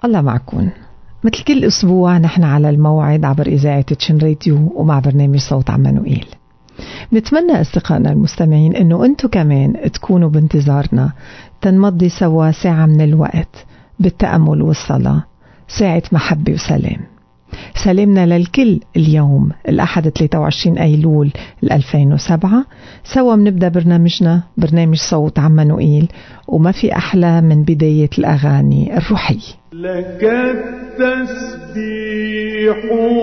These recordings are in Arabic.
الله معكم. مثل كل أسبوع نحن على الموعد عبر إذاعة تشن راديو ومع برنامج صوت عمانوئيل. نتمنى أصدقائنا المستمعين أنه أنتم كمان تكونوا بانتظارنا تنمضي سوا ساعة من الوقت بالتأمل والصلاة، ساعة محبة وسلام. سلامنا للكل اليوم الأحد 23 أيلول 2007. سوا منبدأ برنامجنا، برنامج صوت عمانوئيل، وما في أحلى من بداية الأغاني الروحية. لك التسبيح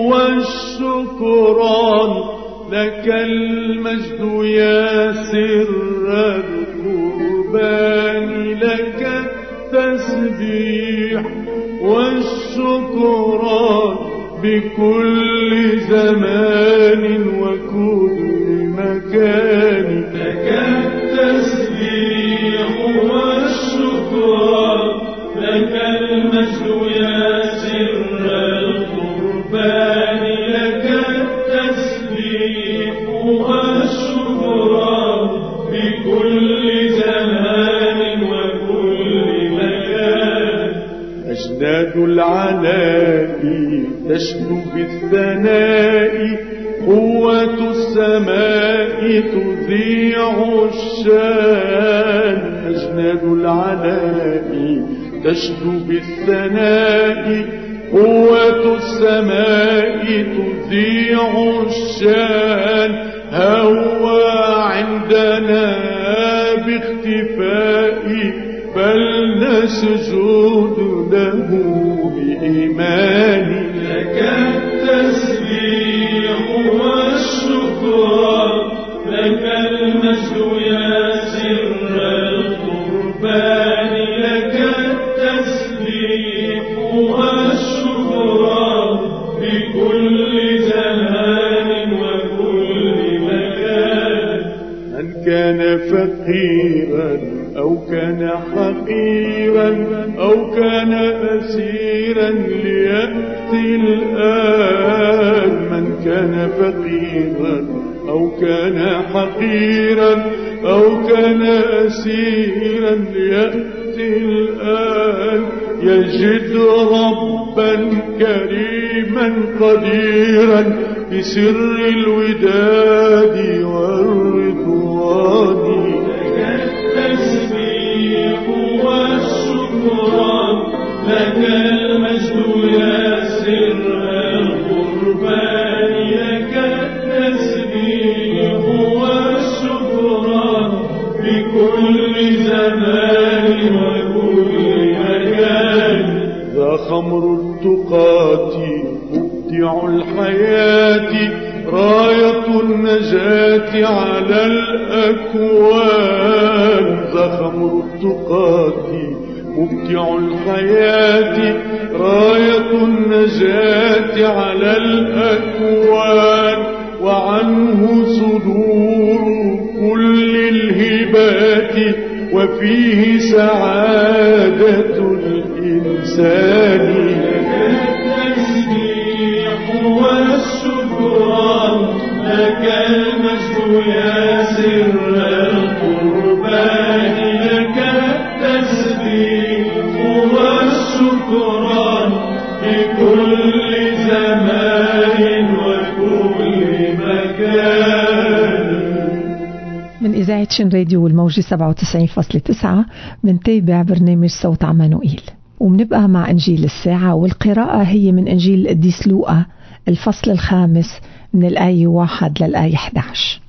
والشكران، لك المجد يا سر القربان، لك التسبيح والشكران بكل زمان وكل مكان. لك التسبيح والشكران، لك المجد يا سر القربان، لك التسبيح والشكران بكل زمان وكل مكان. أجناد العناء تشدو بالثناء، قوة السماء تذيع الشان. أجناد العناء تشدو بالثناء، قوة السماء تذيع الشان. هوى عندنا باختفاء، بل نسجد له بإيمان. لك التسبيح والشكران، لك المجد يا سر القربان، لك التسبيح والشكران بكل زمان وكل مكان. من كان فقيرا أو كان حقيرا أو كان أسيرا ليأتي الآن. من كان فقيرا أو كان حقيرا أو كان أسيرا ليأتي الآن. يجد ربا كريما قديرا بسر الوداد والرضوان. لك المجد يا سر القربان، لك التسبيح والشكران بكل زمان وكل مكان. ذا خمر التقات مبدع الحياة، راية النجاة على الأكوان. ذا خمر التقات مبدع الحياة، راية النجاة على الأكوان. وعنه صدور كل الهبات، وفيه سعادة الإنسان. لك التسبيح والشكران، لك المجد يا سر القربان، لك التسبيح والشكران بكل زمان وكل مكان. من إذاعة تشن راديو والموجة 97.9 منتابع برنامج صوت عمانوئيل، ومنبقى مع إنجيل الساعة، والقراءة هي من إنجيل القديس لوقا الفصل 5 من الآية 1 للآية 11.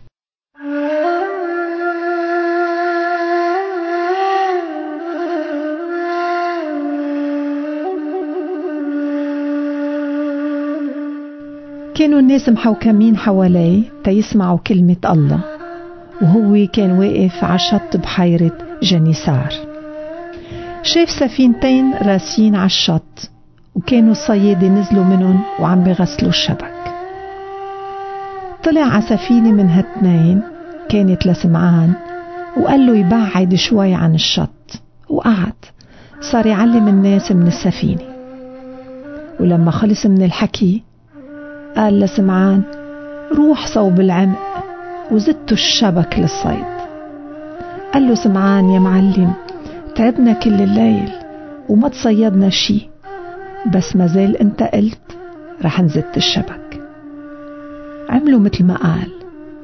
كانوا الناس محوكمين حواليه تيسمعوا كلمة الله، وهو كان واقف على شط بحيرة جنيسار. شاف سفينتين راسين على الشط، وكانوا الصيادة نزلوا منهم وعم بيغسلوا الشبك. طلع على سفينة من هالتنين كانت لسمعان، وقال له يبعد شوي عن الشط، وقعد صار يعلم الناس من السفينة. ولما خلص من الحكي قال لسمعان روح صوب العمق وزدتوا الشبك للصيد. قال له سمعان يا معلم تعبنا كل الليل وما تصيدنا شي، بس مازال انت قلت رح نزت الشبك. عملوا مثل ما قال،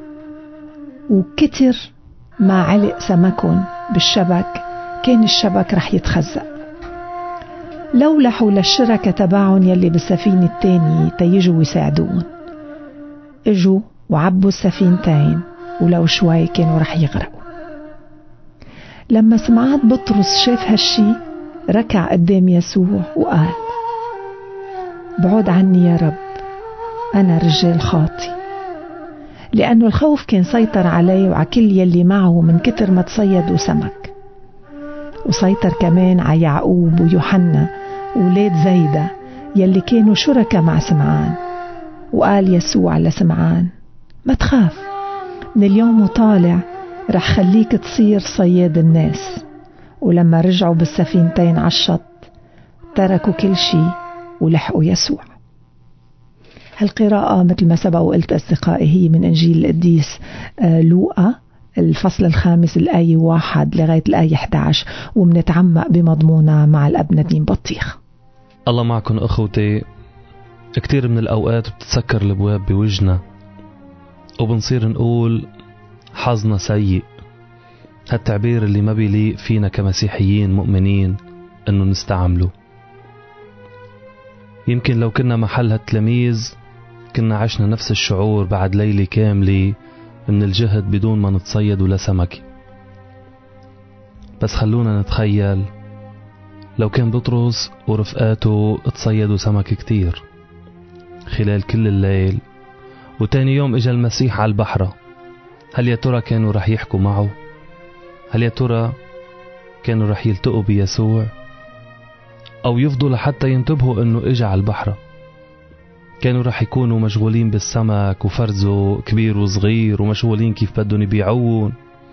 وكتر ما علق سمكن بالشبك كان الشبك رح يتخزق. لولحوا للشركة تبعهم يلي بالسفينة التانية تيجوا يساعدون. اجوا وعبوا السفينتين، ولو شوي كانوا رح يغرقوا. لما سمعت بطرس شاف هالشي ركع قدام يسوع وقال: بعد عني يا رب، أنا رجال خاطي. لأنه الخوف كان سيطر عليه وعلى كل يلي معه من كتر ما تصيدوا سمك، وسيطر كمان على يعقوب ويوحنا ولاد زيدة يلي كانوا شركة مع سمعان. وقال يسوع لسمعان: ما تخاف، من اليوم وطالع رح خليك تصير صياد الناس. ولما رجعوا بالسفينتين على الشط تركوا كل شيء ولحقوا يسوع. هالقراءة مثل ما سبق وقلت أصدقائي هي من إنجيل القديس لوقا الفصل 5 الآية 1 لغاية الآية 11، ومنتعمق بمضمونها مع الأب نديم بطيخ. الله معكم أخوتي. كتير من الأوقات بتتسكر الأبواب بوجنا وبنصير نقول حظنا سيء. هالتعبير اللي ما بيليق فينا كمسيحيين مؤمنين أنه نستعمله. يمكن لو كنا محل هالتلاميذ كنا عشنا نفس الشعور بعد ليلة كاملة من الجهد بدون ما نتصيد ولا سمكة. بس خلونا نتخيل لو كان بطرس ورفقاته تصيدوا سمك كتير خلال كل الليل، وتاني يوم اجا المسيح على البحرة، هل يا ترى كانوا رح يحكوا معه؟ هل يا ترى كانوا رح يلتقوا بيسوع؟ أو يفضوا لحتى ينتبهوا أنه إجا على البحرة؟ كانوا رح يكونوا مشغولين بالسمك وفرزه كبير وصغير، ومشغولين كيف بدهم يبيعون.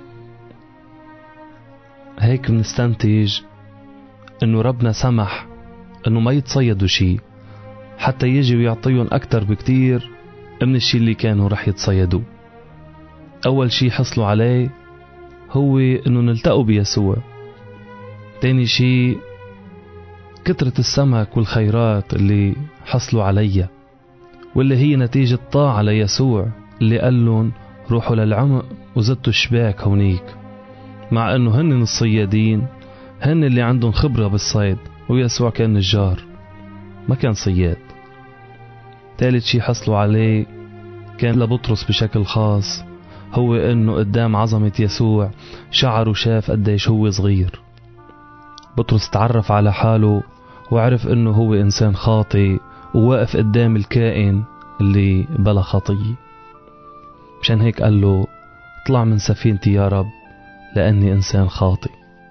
هيك بنستنتج أنه ربنا سمح أنه ما يتصيدوا شيء حتى يجي ويعطيهم أكتر بكتير من الشيء اللي كانوا رح يتصيدوا. أول شيء حصلوا عليه هو أنه نلتقوا بيسوع. تاني شيء كترة السمك والخيرات اللي حصلوا عليها، واللي هي نتيجة طاعة ليسوع اللي قال لهم روحوا للعمق وزدتوا الشباك هونيك. مع أنه هن الصيادين، هن اللي عندهم خبرة بالصيد، ويسوع كان نجار ما كان صياد. ثالث شيء حصلوا عليه كان لبطرس بشكل خاص هو أنه قدام عظمة يسوع شعر وشاف قديش هو صغير. بطرس تعرف على حاله وعرف أنه هو إنسان خاطئ وواقف قدام الكائن اللي بلا خطية. مشان هيك قال له اطلع من سفينتي يا رب لأني إنسان خاطئ.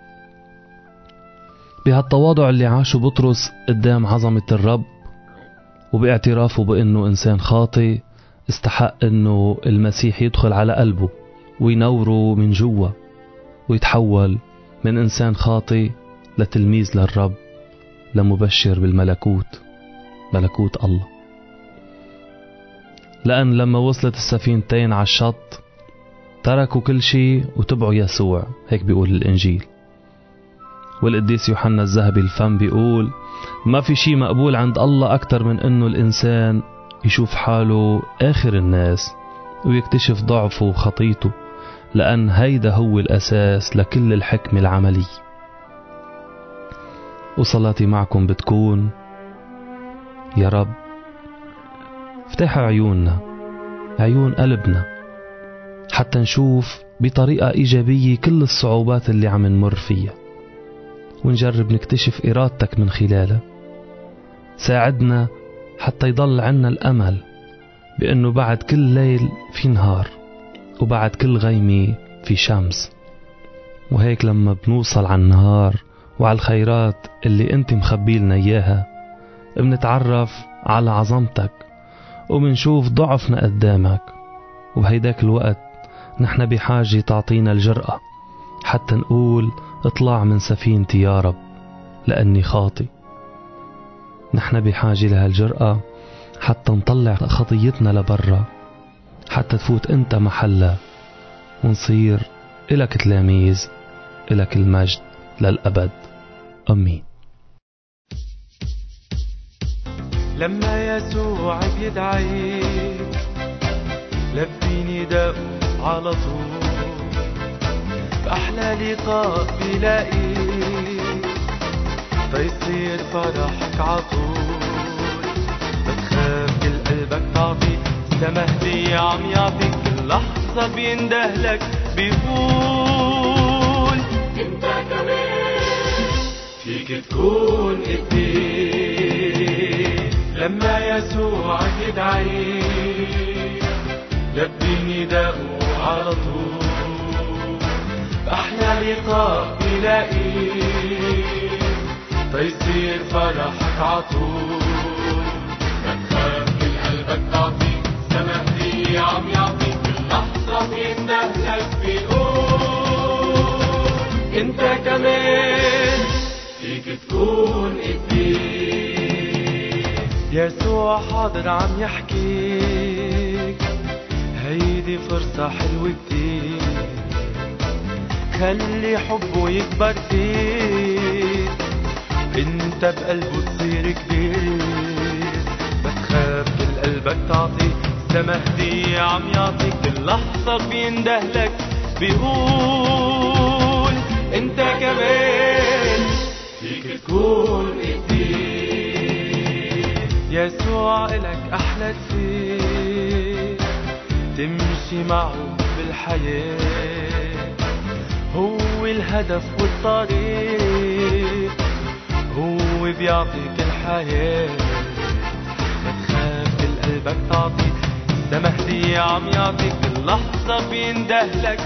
بهالتواضع اللي عاشه بطرس قدام عظمة الرب وباعترافه بأنه إنسان خاطئ استحق أنه المسيح يدخل على قلبه وينوره من جوا ويتحول من إنسان خاطئ لتلميذ للرب، لمبشر بالملكوت، ملكوت الله. لأن لما وصلت السفينتين على الشط تركوا كل شيء وتبعوا يسوع، هيك بيقول الإنجيل. والقديس يوحنا الذهبي الفم بيقول ما في شيء مقبول عند الله أكتر من أنه الإنسان يشوف حاله آخر الناس ويكتشف ضعفه وخطيته، لأن هيدا هو الأساس لكل الحكمة العملية. وصلاتي معكم بتكون يا رب افتح عيوننا، عيون قلبنا، حتى نشوف بطريقة إيجابية كل الصعوبات اللي عم نمر فيها، ونجرب نكتشف إرادتك من خلالها. ساعدنا حتى يضل عنا الأمل بأنه بعد كل ليل في نهار، وبعد كل غيمة في شمس. وهيك لما بنوصل على النهار وعلى الخيرات اللي انت مخبيلنا إياها بنتعرف على عظمتك وبنشوف ضعفنا قدامك. وبهيداك الوقت نحن بحاجة تعطينا الجرأة حتى نقول اطلع من سفينتي يا رب لأني خاطئ. نحن بحاجة لها الجرأة حتى نطلع خطيتنا لبرا، حتى تفوت انت محلها ونصير إلك تلاميذ، إلك المجد للأبد. أمين. لما يسوع بيدعيك لبي نداءه على طول، بأحلى لقاء بلاقيك فيصير فرحك عطول. بتخاف كل قلبك تعطي سما هدية عم يعطيك، كل لحظة بيندهلك بيقول انت كمان فيك تكون قدير. لما يسوع يدعيك لبي نداءه على طول، بأحلى لقاء بلاقيك فيصير فرحك عطول. بتخاف كل قلبك تعطيك سما هدية عم يعطيك، كل لحظة بيندهلك بيقول انت كمان فيك تكون قدير. يسوع حاضر عم يحكيك هيدي فرصة حلوة كتير، خلي حبه يكبر فيك انت بقلبه تصير كبير. بتخاف كل قلبك تعطي سما هدية عم يعطيك، كل لحظة بيندهلك بيقول انت كمان فيك تكون قدير. يسوع إلك أحلى كتير تمشي معه بالحياة، هو الهدف والطريق، هو بيعطيك الحياة. بتخاف كل قلبك تعطي سما هدية عم يعطيك، كل لحظة بيندهلك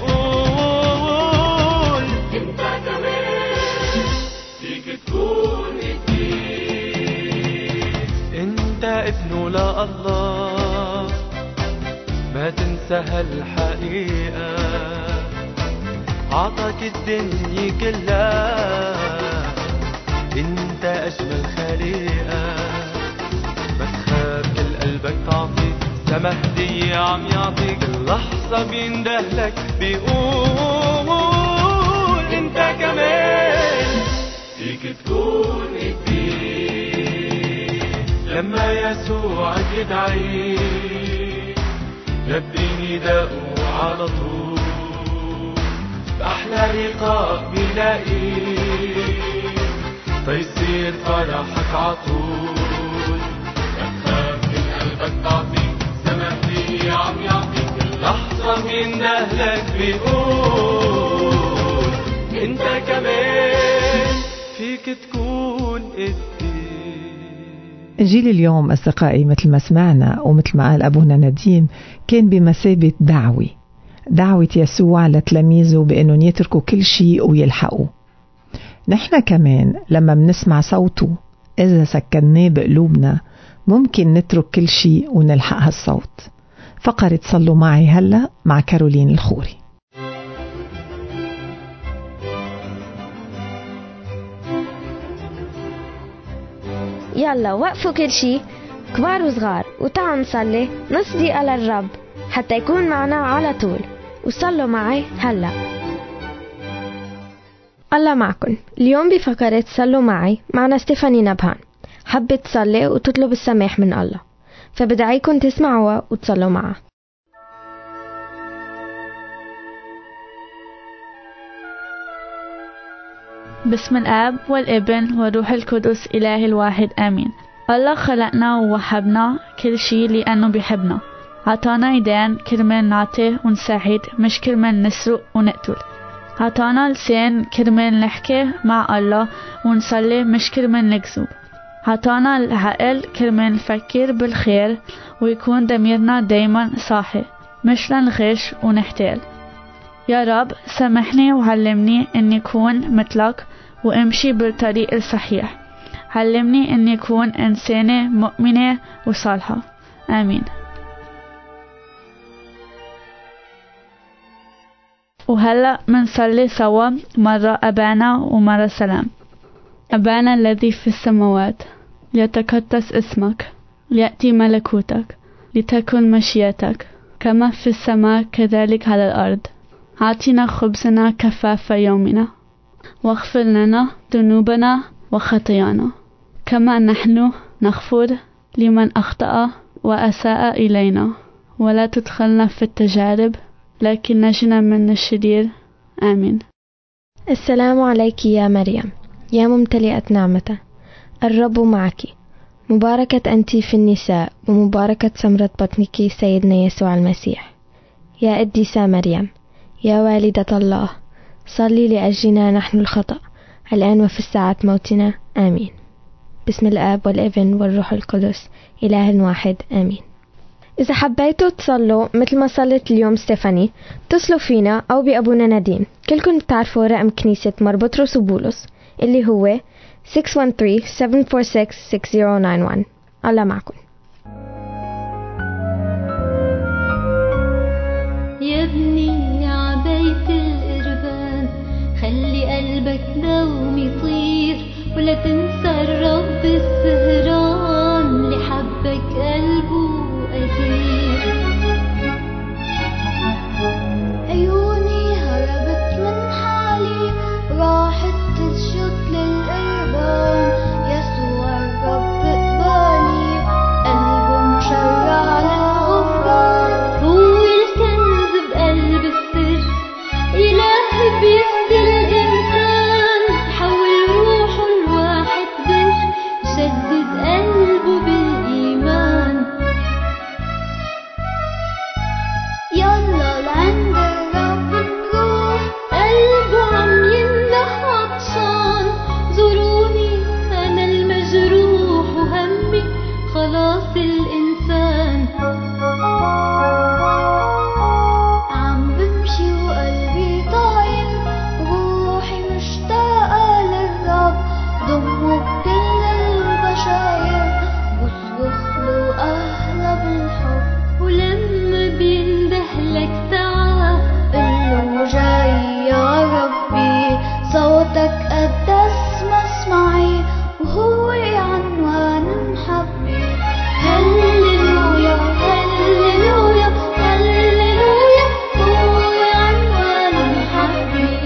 بيقول انت كمان فيك تكون قدير. انت ابنه لله ما تنسى هالحقيقة، عطاك الدنيا كلها انت اجمل خليقة. بتخاف كل قلبك تعطي سما هدية عم يعطيك، اللحظة بيندهلك بيقول انت كمان فيك تكون قدير. لما يسوع يدعيك لبي نداءه على طول، بأحلى لقاء بلاقيك فيصير فرحك عطول. بتخاف كل قلبك تعطيك سما هدية عم يعطيك، كل لحظة بيندهلك بيقول انت كمان فيك تكون قدير. إنجيل اليوم أصدقائي مثل ما سمعنا ومثل ما قال أبونا نديم كان بمثابة دعوة يسوع لتلاميذه بأنهم يتركوا كل شيء ويلحقوا. نحن كمان لما بنسمع صوته إذا سكناه بقلوبنا ممكن نترك كل شيء ونلحق هالصوت. فقرة صلوا معي هلأ مع كارولين الخوري. يلا وقفوا كل شي كبار وصغار وتعالوا نصلي نص دقيقة للرب حتى يكون معنا على طول. وصلوا معي هلا. الله معكم. اليوم بفقرة صلوا معي معنا ستيفاني نبهان حبت تصلي وتطلب السماح من الله، فبدعيكم تسمعوها وتصلوا معها. بسم الآب والابن والروح القدس إله الواحد آمين. الله خلقنا ووهبنا كل شيء لأنه بيحبنا، عطانا يدين كرمال نعطي ونساعد مش كرمال نسرق ونقتل، عطانا لسان كرمال نحكي مع الله ونصلي مش كرمال نكذب، عطانا العقل كرمال نفكر بالخير ويكون ضميرنا دايما صاحي مش لنغش ونحتال. يا رب سامحني وعلمني اني اكون مثلك وامشي بالطريق الصحيح. علمني اني اكون انسانة مؤمنة وصالحة. امين. وهلأ منصلي سوا مرة أبانا ومرة سلام. أبانا الذي في السماوات ليتقدس اسمك، ليأتي ملكوتك، لتكن مشيئتك كما في السماء كذلك على الأرض. أعطنا خبزنا كفاف يومنا، واغفر لنا ذنوبنا وخطايانا كما نحن نغفر لمن أخطأ وأساء إلينا، ولا تدخلنا في التجارب، لكن نجنا من الشرير. آمين. السلام عليك يا مريم، يا ممتلئة نعمة، الرب معك، مباركة أنت في النساء، ومباركة ثمرة بطنك سيدنا يسوع المسيح. يا قديسة مريم، يا والدة الله، صلي لأجلنا نحن الخطأ، الآن وفي الساعة موتنا. آمين. بسم الآب والابن والروح القدس، إله واحد. آمين. إذا حبيتوا تصلوا مثل ما صلت اليوم ستيفاني، اتصلوا فينا أو بأبونا نادين. كلكم بتعرفوا رقم كنيسة مربطرس وبولس اللي هو 613-746-6091. الله معكم. يا ابني عبيت القربان، خلي قلبك دوم يطير، ولا تنسى الرب السهران لحبك قلبه أثير. عيوني هربت من حالي، راحت تسجد للقربان، يسوع الرب قبالي، قلبه مشرع للغفران. هو الكنز بقلب السر، إله بيفدي الإنسان، حول روحه الواحد بر، شدد قلبه بالإيمان. يلا لعند الرب نروح، قلبه عم ينده عطشان. زوروني أنا المجروح، وهمي خلاص الإنسان. عم بمشي وقلبي طاير، روحي مشتاقة للرب، ضمه بكل البشاير، بصرخ له أهلا بالحب. ولما بيندهلك تعا، قله جاي يا ربي، صوتك قدس مسمعي، وهو عنوان محبي. هللويا هللويا هللويا، هو عنوان محبي.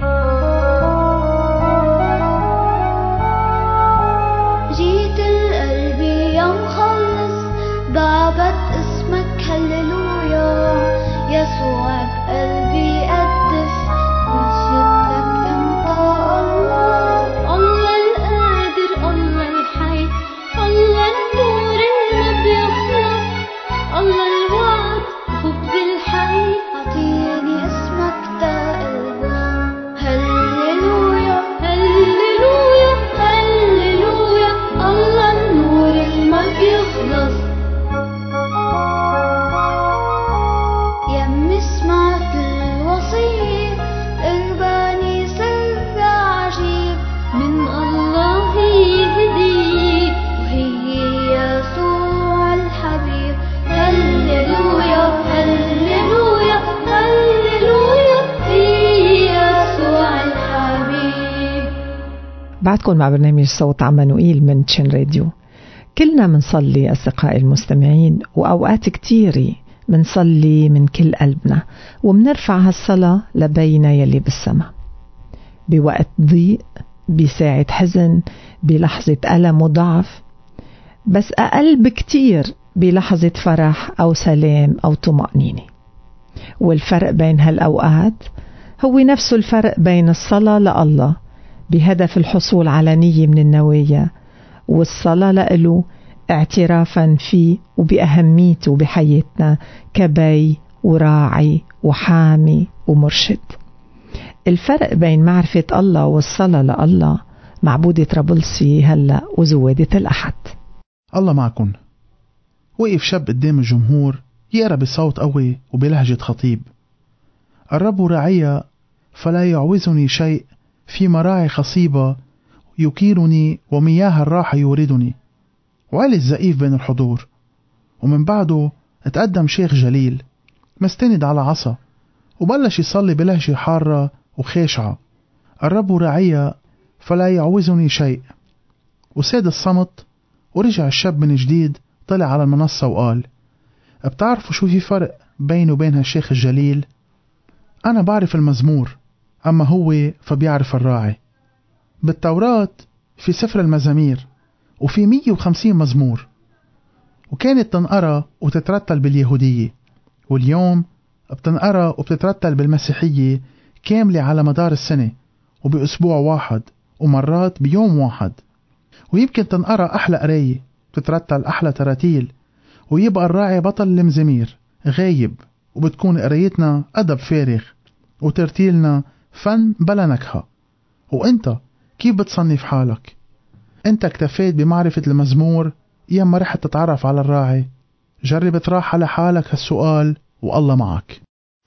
جيت القلب يا مخلص، بعبد اسمك هللويا، يسوع بقلبي قدس، مسجد لك انت الله. الله القادر، الله الحي، الله النور اللي ما بيخلص، الله الوعد خبز الحي، عطيني اسمك تقلبه. هللويا هللويا هللويا، الله النور اللي ما بيخلص. يمي سمعت الوصية، قرباني سر عجيب، من الله يهديك، وهي يسوع الحبيب. هللويا هللويا هللويا، هي يسوع الحبيب. بعدكم مع برنامج صوت عمانوئيل من تشين راديو. كلنا منصلي أصدقائي المستمعين، وأوقات كتيري منصلي من كل قلبنا، ومنرفع هالصلاة لبينا يلي بالسما، بوقت ضيق، بساعة حزن، بلحظة ألم وضعف، بس أقل بكتير بلحظة فرح أو سلام أو طمأنينة. والفرق بين هالأوقات هو نفسه الفرق بين الصلاة لله بهدف الحصول على نية من النوايا، والصلاة له اعترافا فيه وبأهميته بحياتنا كبي وراعي وحامي ومرشد. الفرق بين معرفة الله والصلاة لله معبودة رابلسي هلأ وزوادة الأحد. الله معكن. وقف شاب قدام الجمهور يقرأ بصوت قوي وبلهجة خطيب: الرب راعي فلا يعوزني شيء، في مراعي خصيبة يكيرني، ومياه الراحة يوردني. وعلي الزقيف بين الحضور، ومن بعده اتقدم شيخ جليل مستند على عصا، وبلش يصلي بلهجة حارة وخاشعة: الرب راعي فلا يعوزني شيء. وساد الصمت، ورجع الشاب من جديد، طلع على المنصة وقال: بتعرفوا شو في فرق بينه وبين هالشيخ الجليل؟ أنا بعرف المزمور، أما هو فبيعرف الراعي. بالتوراة في سفر المزامير وفي 150 مزمور، وكانت تنقرأ وتترتل باليهودية، واليوم بتنقرأ وبتترتل بالمسيحية كاملة على مدار السنة وبأسبوع واحد ومرات بيوم واحد. ويمكن تنقرأ أحلى قراية، بتترتل أحلى تراتيل، ويبقى الراعي بطل المزامير غايب، وبتكون قرايتنا أدب فارغ وترتيلنا فن بلا نكهة. وانت كيف بتصنف حالك؟ انت اكتفيت بمعرفة المزمور ياما رح تتعرف على الراعي؟ جرب تراح على حالك هالسؤال والله معك.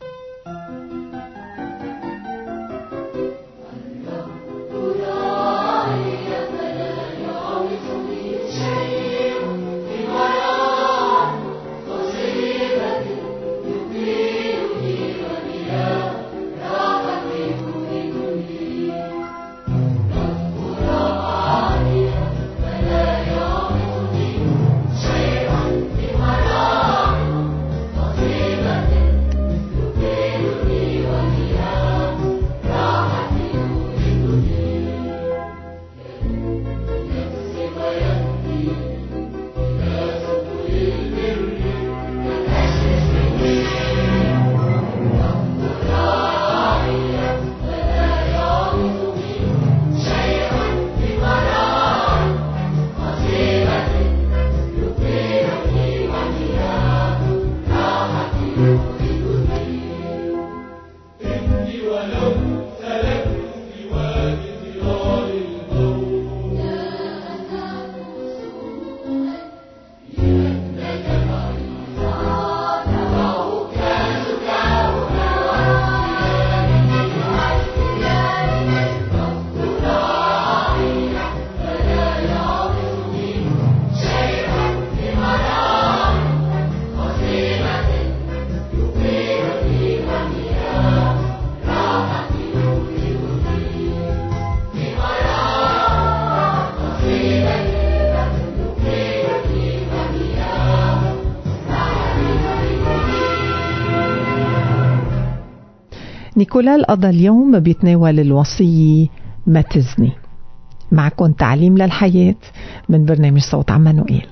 نيكولا قضى اليوم بيتناول الوصية ما تزني. معكم تعليم للحياة من برنامج صوت عمانوئيل.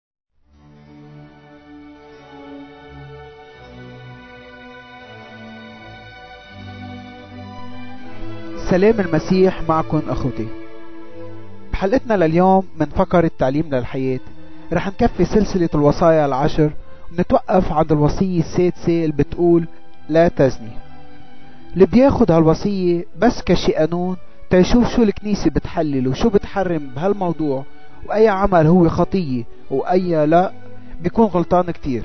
سلام المسيح معكم أخوتي. بحلقتنا لليوم من فقرة تعليم للحياة رح نكفي سلسلة الوصايا العشر، ونتوقف عند الوصية السادسة اللي بتقول لا تزني. اللي بياخد هالوصية بس كشي قانون تيشوف شو الكنيسة بتحلل وشو بتحرم بهالموضوع، وأي عمل هو خطية وأي لا، بيكون غلطان كتير.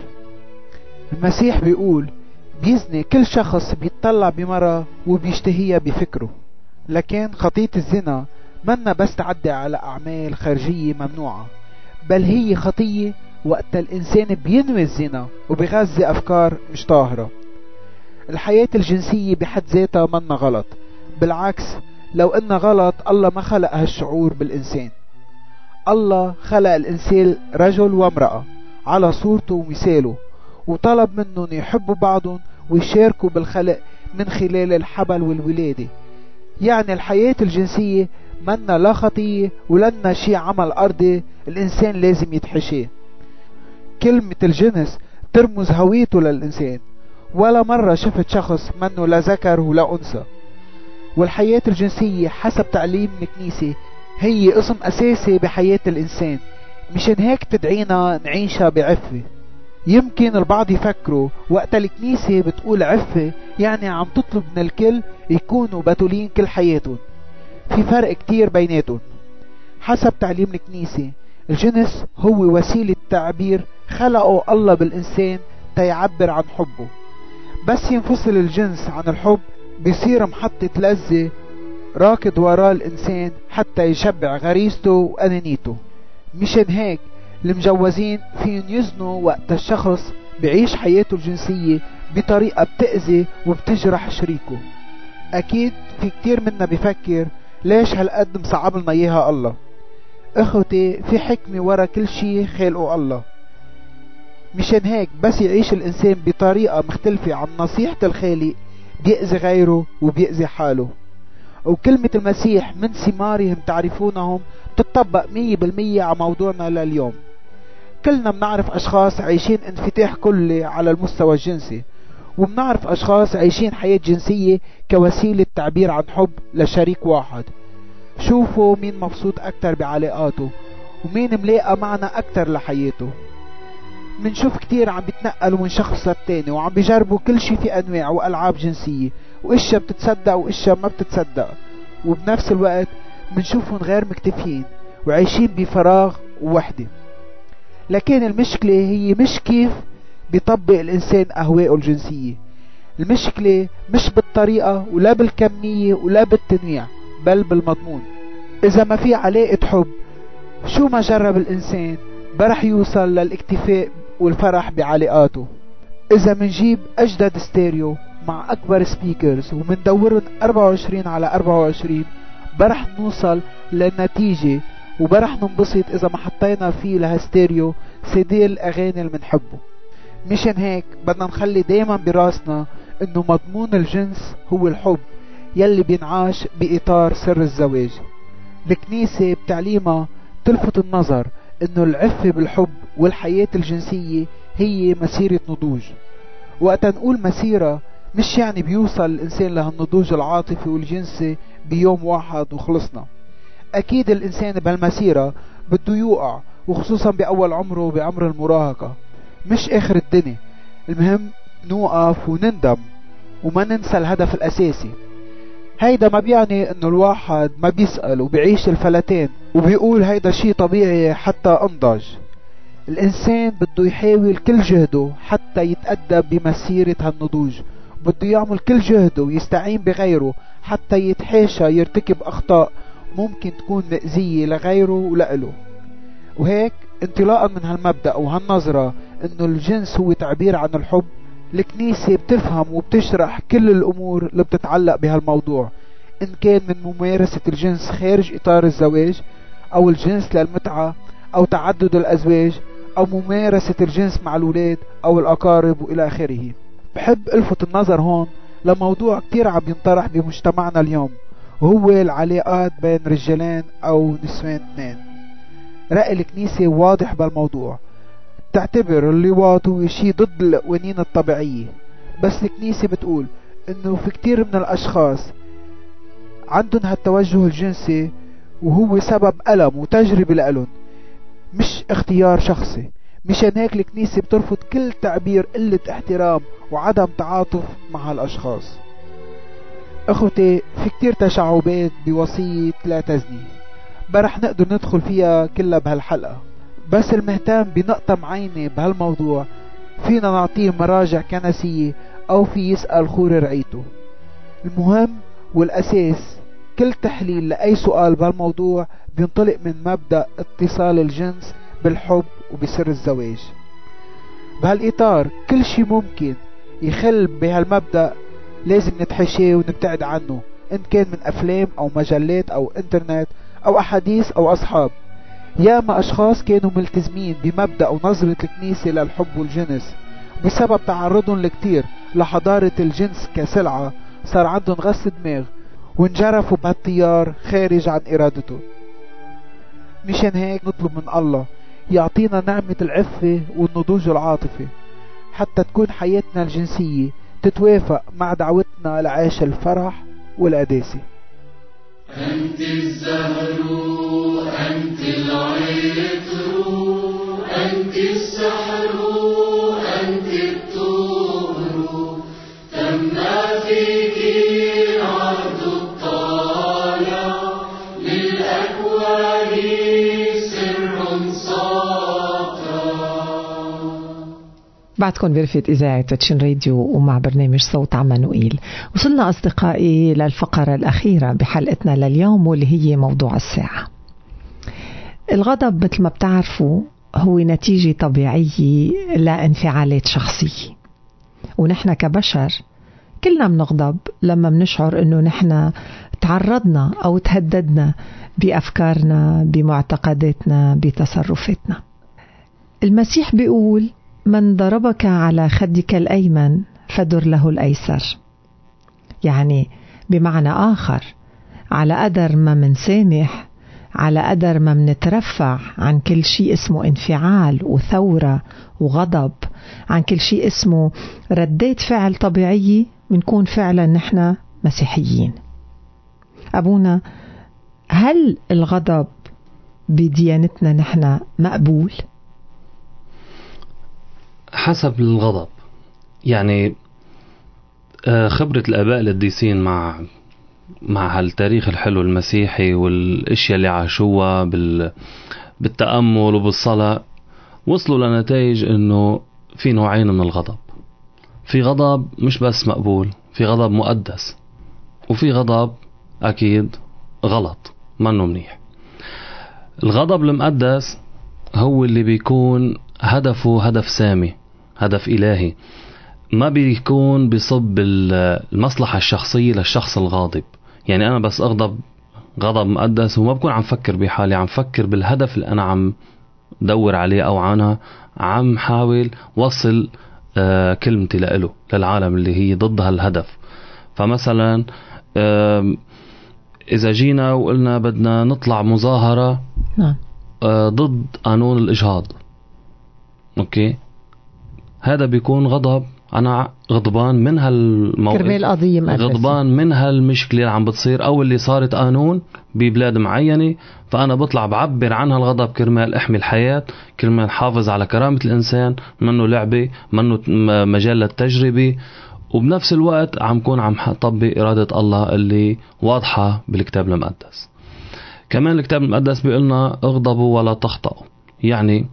المسيح بيقول بيزني كل شخص بيتطلع بمرأة وبيشتهيها بفكره، لكن خطية الزنا منا بس تعدي على أعمال خارجية ممنوعة، بل هي خطية وقت الإنسان بينوي الزنا وبيغذي أفكار مش طاهرة. الحياة الجنسية بحد ذاتها منا غلط، بالعكس لو إنها غلط الله ما خلق هالشعور بالإنسان. الله خلق الإنسان رجل وامرأة على صورته ومثاله، وطلب منهم يحبوا بعضهم ويشاركوا بالخلق من خلال الحبل والولادة. يعني الحياة الجنسية منا لا خطية ولنا شي عمل أرضي الإنسان لازم يتحشيه. كلمة الجنس ترمز هويته للإنسان، ولا مرة شفت شخص منه لا ذكر ولا أنثى. والحياة الجنسية حسب تعليم الكنيسة هي قسم أساسي بحياة الإنسان، مشان هيك تدعينا نعيشها بعفة. يمكن البعض يفكروا وقت الكنيسة بتقول عفة يعني عم تطلب من الكل يكونوا بتولين كل حياتهم. في فرق كتير بيناتهم. حسب تعليم الكنيسة الجنس هو وسيلة تعبير خلقه الله بالإنسان تيعبر عن حبه. بس ينفصل الجنس عن الحب بيصير محطة لذة راكد وراء الإنسان حتى يشبع غريزته وأنانيته. مشان هيك المجوزين فين يزنوا وقت الشخص بعيش حياته الجنسية بطريقة بتأذي وبتجرح شريكه. أكيد في كتير منا بيفكر ليش هالقد مصعب لنا إياها الله. اخوتي في حكمة ورا كل شي خلقه الله. مشان هيك بس يعيش الإنسان بطريقة مختلفة عن نصيحة الخالق بيأذي غيره وبيأذي حاله. وكلمة المسيح من ثمارهم تعرفونهم تطبق 100% على موضوعنا لليوم. كلنا بنعرف أشخاص عايشين انفتاح كلي على المستوى الجنسي، وبنعرف أشخاص عايشين حياة جنسية كوسيلة تعبير عن حب لشريك واحد. شوفوا مين مبسوط أكتر بعلاقاته ومين ملاقى معنا أكتر لحياته. منشوف كتير عم بيتنقلوا من شخص للتاني وعم بيجربوا كل شي في أنواع وألعاب جنسية، وإشيا بتتصدق وإشيا ما بتتصدق، وبنفس الوقت منشوفهم غير مكتفين وعايشين بفراغ ووحدة. لكن المشكلة هي مش كيف بيطبق الإنسان أهواءه الجنسية. المشكلة مش بالطريقة ولا بالكمية ولا بالتنويع، بل بالمضمون. إذا ما في علاقة حب، شو ما جرب الإنسان برح يوصل للاكتفاء والفرح بعلاقاته. إذا منجيب أجدد ستيريو مع أكبر سبيكرز ومندورن 24 على 24 برح نوصل للنتيجة، وبرح ننبسط إذا ما حطينا فيه لهستيريو سيدي الأغاني اللي منحبه. مشان هيك بدنا نخلي دايما براسنا إنه مضمون الجنس هو الحب يلي بينعاش بإطار سر الزواج. الكنيسة بتعليمها تلفت النظر إنه العفة بالحب والحياة الجنسية هي مسيرة نضوج. وقت نقول مسيرة مش يعني بيوصل الإنسان لهالنضوج العاطفي والجنسي بيوم واحد وخلصنا. أكيد الإنسان بهالمسيرة بده يوقع، وخصوصا بأول عمره بعمر المراهقة. مش آخر الدنيا، المهم نوقف ونندم وما ننسى الهدف الأساسي. هيدا ما بيعني انه الواحد ما بيسأل وبيعيش الفلتين وبيقول هيدا شي طبيعي حتى انضج. الانسان بده يحاول كل جهده حتى يتأدب بمسيرة هالنضوج، بده يعمل كل جهده ويستعين بغيره حتى يتحاشى يرتكب اخطاء ممكن تكون مأذية لغيره ولأله. وهيك انطلاقا من هالمبدأ وهالنظرة انه الجنس هو تعبير عن الحب، الكنيسة بتفهم وبتشرح كل الأمور اللي بتتعلق بهالموضوع، إن كان من ممارسة الجنس خارج إطار الزواج، أو الجنس للمتعة، أو تعدد الأزواج، أو ممارسة الجنس مع الأولاد أو الأقارب وإلى آخره. بحب ألفت النظر هون لموضوع كتير عم ينطرح بمجتمعنا اليوم، وهو العلاقات بين رجالين أو نسوان اثنين. رأي الكنيسة واضح بالموضوع، تعتبر اللواط هو شيء ضد القوانين الطبيعية، بس الكنيسة بتقول انه في كتير من الاشخاص عندهم هالتوجه الجنسي وهو سبب ألم وتجربة لألن، مش اختيار شخصي. مشان هيك الكنيسة بترفض كل تعبير قلة احترام وعدم تعاطف مع هالاشخاص. اخوتي، في كتير تشعبات بوصية لا تزني، برح نقدر ندخل فيها كلها بهالحلقة، بس المهتم بنقطة معينة بهالموضوع فينا نعطيه مراجع كنسية أو في يسأل خور رعيته. المهم والأساس كل تحليل لأي سؤال بهالموضوع بينطلق من مبدأ اتصال الجنس بالحب وبسر الزواج. بهالإطار كل شي ممكن يخل بهالمبدأ لازم نتحشيه ونبتعد عنه، إن كان من أفلام أو مجلات أو إنترنت أو أحاديث أو أصحاب. ياما أشخاص كانوا ملتزمين بمبدأ ونظرة الكنيسة للحب والجنس، بسبب تعرضهم لكتير لحضارة الجنس كسلعة صار عندهم غص دماغ وانجرفوا بهالتيار خارج عن إرادته. مشان هيك نطلب من الله يعطينا نعمة العفة والنضوج العاطفي حتى تكون حياتنا الجنسية تتوافق مع دعوتنا لعيش الفرح والقداسة. أنت الزهر، أنت العطر، أنت السحر، أنت الطهر، تم فيك عرض الطالع للأكوان سر ساطع. بعدكم برفة إذاعة تشين راديو ومع برنامج صوت عمانوئيل. وصلنا أصدقائي للفقرة الأخيرة بحلقتنا لليوم، واللي هي موضوع الساعة. الغضب مثل ما بتعرفوا هو نتيجة طبيعية لانفعالات شخصية، ونحن كبشر كلنا بنغضب لما بنشعر انه نحن تعرضنا او تهددنا بأفكارنا، بمعتقداتنا، بتصرفاتنا. المسيح بيقول: من ضربك على خدك الأيمن فدر له الأيسر. يعني بمعنى آخر على قدر ما منسامح، على قدر ما منترفع عن كل شيء اسمه انفعال وثورة وغضب، عن كل شيء اسمه ردات فعل طبيعية، بنكون فعلا نحن مسيحيين. أبونا، هل الغضب بديانتنا نحن مقبول؟ حسب الغضب. يعني خبرة الآباء القديسين مع هالتاريخ الحلو المسيحي والاشياء اللي عاشوها بالتأمل وبالصلاة، وصلوا لنتائج انه في نوعين من الغضب. في غضب مش بس مقبول، في غضب مقدس، وفي غضب اكيد غلط منه منيح. الغضب المقدس هو اللي بيكون هدفه هدف سامي، هدف إلهي، ما بيكون بصب المصلحة الشخصية للشخص الغاضب. يعني أنا بس أغضب غضب مقدس وما بكون عم فكر بحالي، عم فكر بالهدف اللي أنا عم دور عليه، أو عنها عم حاول وصل كلمتي لإله للعالم اللي هي ضد هالهدف. فمثلا إذا جينا وقلنا بدنا نطلع مظاهرة ضد قانون الإجهاض، أوكي، هذا بيكون غضب. أنا غضبان من هالموقف، غضبان من هالمشكلة اللي عم بتصير أو اللي صارت قانون ببلاد معينة، فأنا بطلع بعبر عن هالغضب كرمال احمي الحياة، كرمال حافظ على كرامة الإنسان، منه لعبة، منه مجال للتجربة، وبنفس الوقت عم كون عم طبق إرادة الله اللي واضحة بالكتاب المقدس. كمان الكتاب المقدس بيقولنا اغضبوا ولا تخطئوا. يعني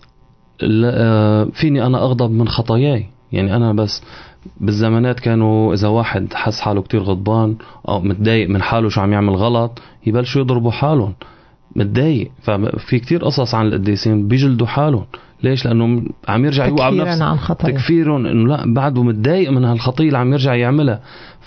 فيني أنا أغضب من خطاياي. يعني أنا بس بالزمانات كانوا إذا واحد حس حاله كتير غضبان أو متضايق من حاله شو عم يعمل غلط، يبلشوا يضربوا حالهم متضايق. ففي كتير قصص عن القديسين بيجلدوا حالهم. ليش؟ لأنه عم يرجع يوقع بنفسه، تكفيرهم إنه لا بعده متضايق من هالخطية اللي عم يرجع يعملها.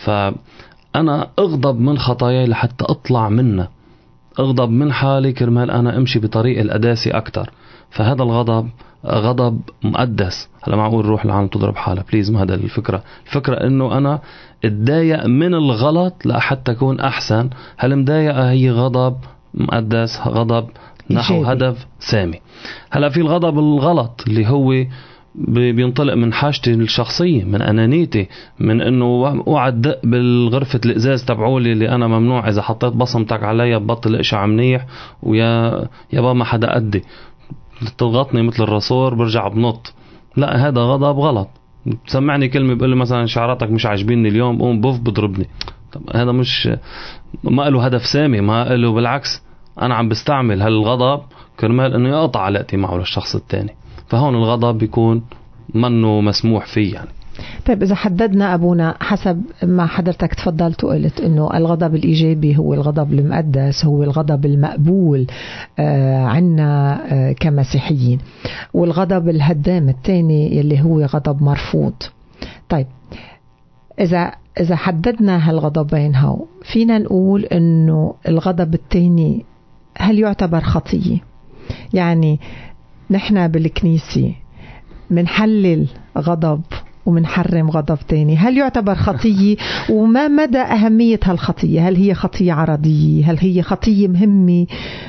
فأنا أغضب من خطاياي لحتى أطلع منها، أغضب من حالي كرمال أنا أمشي بطريق القداسة أكتر. فهذا الغضب غضب مقدس. هلا معقول روح العالم تضرب حالها؟ بليز، ما هذا الفكرة. الفكرة إنه أنا اتضايق من الغلط لحتى أكون أحسن. هالمضايقة هي غضب مقدس، غضب نحو هدف سامي. هلا في الغضب الغلط اللي هو بينطلق من حاجتي الشخصية، من أنانيتي، من إنه وعد دق بالغرفة الإزاز تبعولي اللي أنا ممنوع إذا حطيت بصمتك عليا ببطل إشي عمنيح، ويا يابا ما حدا قدي، تضغطني مثل الرسول برجع بنط. لا، هذا غضب غلط. سمعني كلمة بقول لي مثلا شعراتك مش عاجبيني اليوم، قوم بوف بضربني. طب هذا مش، ما له هدف سامي، ما له، بالعكس أنا عم بستعمل هالغضب كرمال إنه يقطع علاقتي معه للشخص التاني. فهون الغضب بيكون منه مسموح فيه. يعني طيب، إذا حددنا أبونا حسب ما حضرتك تفضلت وقلت إنه الغضب الإيجابي هو الغضب المقدس، هو الغضب المقبول عنا كمسيحيين، والغضب الهدام الثاني يلي هو غضب مرفوض. طيب، إذا حددنا هالغضبين هاو، فينا نقول إنه الغضب الثاني هل يعتبر خطية؟ يعني نحن بالكنيسة منحلل غضب ومنحرم غضب تاني، هل يعتبر خطية؟ وما مدى أهمية هالخطية؟ هل هي خطية عرضية؟ هل هي خطية مهمة؟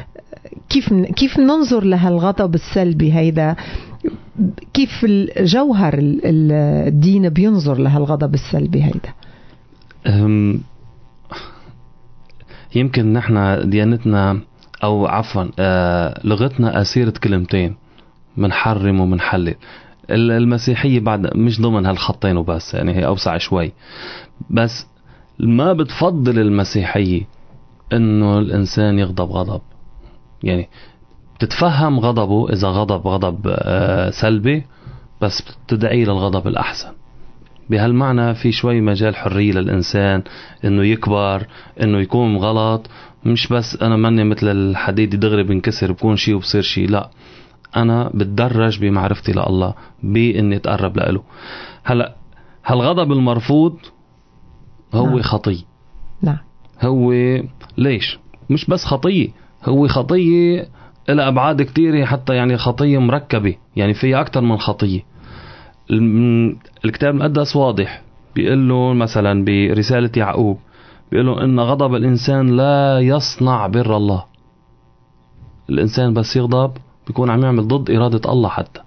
كيف ننظر لهالغضب السلبي هيدا؟ كيف الجوهر الدين بينظر لهالغضب السلبي هيدا؟ يمكن نحن ديانتنا أو عفوا لغتنا أسيرة كلمتين، منحرم ومنحلل. المسيحية بعد مش ضمن هالخطين وبس، يعني هي أوسع شوي. بس ما بتفضل المسيحية إنه الإنسان يغضب غضب. يعني بتتفهم غضبه إذا غضب سلبي، بس بتدعي للغضب الأحسن. بهالمعنى في شوي مجال حرية للإنسان إنه يكبر، إنه يكون غلط. مش بس أنا مني مثل الحديد دغري بنكسر بكون شيء وبصير شيء، لا، أنا بتدرج بمعرفتي لله، بإني أتقرب له. هلأ هالغضب المرفوض هو خطية. نعم. هو ليش؟ مش بس خطية، هو خطية إلى أبعاد كتيرة، حتى يعني خطية مركبة، يعني فيها أكتر من خطية. الكتاب المقدس واضح، بيقول له مثلا برسالة يعقوب بيقولوا إن غضب الإنسان لا يصنع بر الله. الإنسان بس يغضب بيكون عم يعمل ضد إرادة الله حتى.